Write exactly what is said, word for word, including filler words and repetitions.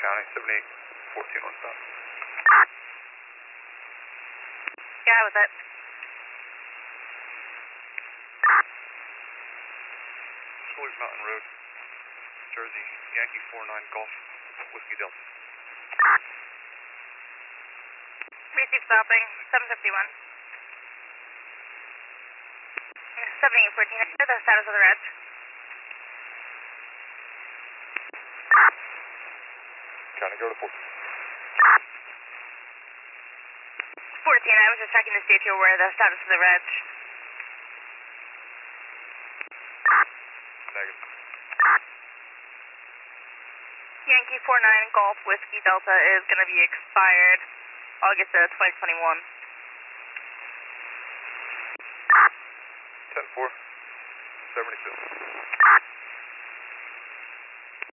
County, seventy-eight fourteen one stop. Yeah, with it. Squillies Mountain Road, Jersey, Yankee four nine Golf, Whiskey Delta. Receive stopping, seven fifty-one. seventy-eight fourteen, the status of the reg. County, go to fourteen. fourteen, I was just checking to see if you're aware of the status of the reg. Negative. Yankee four nine Golf Whiskey Delta is going to be expired August of twenty twenty-one. ten four, seventy-two.